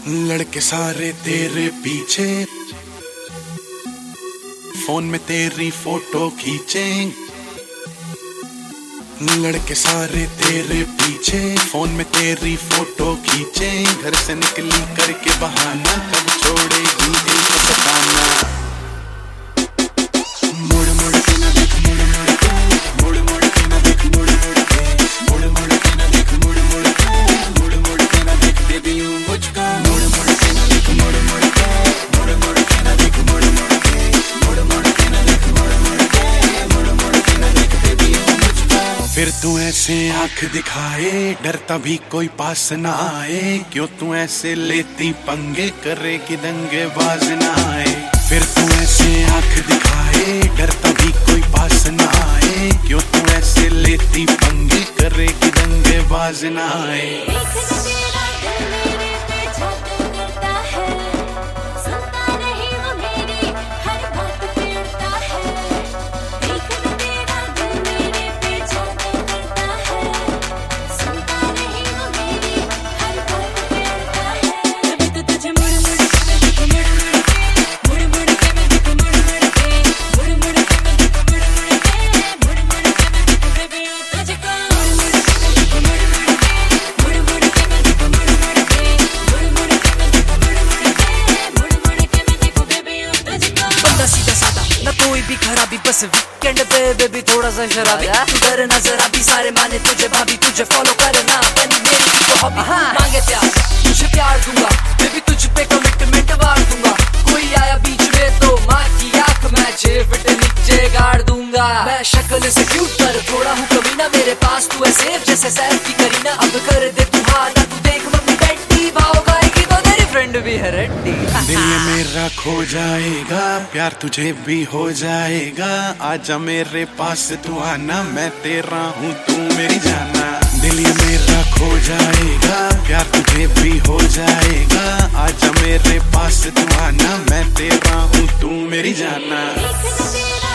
लड़के सारे तेरे पीछे, फोन में तेरी फोटो खींचे। लड़के सारे तेरे पीछे, फोन में तेरी फोटो खींचे। घर से निकली करके बहाना, कब छोड़ेगी एक बताना। मुड़ मुड़ के ना देख, मुड़ मुड़ के, मुड़ मुड़ के ना देख, मुड़ मुड़ के, मुड़ मुड़ के ना देख, मुड़ मुड़ के, मुड़ मुड़ के ना देख बेबी यू मुझको। मुड़ मुड़ के ना देख, मुड़ मुड़ के, मुड़ मुड़ के ना देख, मुड़ मुड़ के, मुड़ मुड़ के ना देख, मुड़ मुड़ के, मुड़ मुड़ के ना देख बेबी यू मुझको। फिर तू ऐसे आंख दिखाए, डरता भी कोई पास ना आए। क्यों तू ऐसे लेती पंगे, करे कि दंगे बाज ना आए। फिर तू ऐसे आंख दिखाए, डरता भी कोई पास ना आए। क्यों तू ऐसे लेती पंगे, करे कि दंगे बाज ना आए। कोई भी खराबी, बस वीकेंड पे बेबी थोड़ा सा शराबी। तू डर नजर आती, सारे माने तुझे भाभी, तुझे फॉलो करना बनी मेरी तो हॉबी। मांगे प्यार तुझे प्यार दूंगा बेबी, तुझ पे कमिटमेंट वार दूंगा। कोई आया बीच में तो माँ की आंख मैं 6 फीट नीचे गाड़ दूंगा। मैं शक्ल से क्यूट पर थोड़ा हूँ कभी ना, मेरे पास तू है सेफ जैसे सैफ की करीना। अब कर दे तू हाना, तू देख मम्मी डैडी भाव गाएगी तो तेरी फ्रेंड भी है रेडी। दिल मेरा खो जाएगा, प्यार तुझे भी हो जाएगा। आजा मेरे पास तू आना, मैं तेरा हूँ तू मेरी जाना। दिल ये मेरा खो जाएगा, प्यार तुझे भी हो जाएगा। आजा मेरे पास तू आना, मैं तेरा हूँ तू मेरी जाना।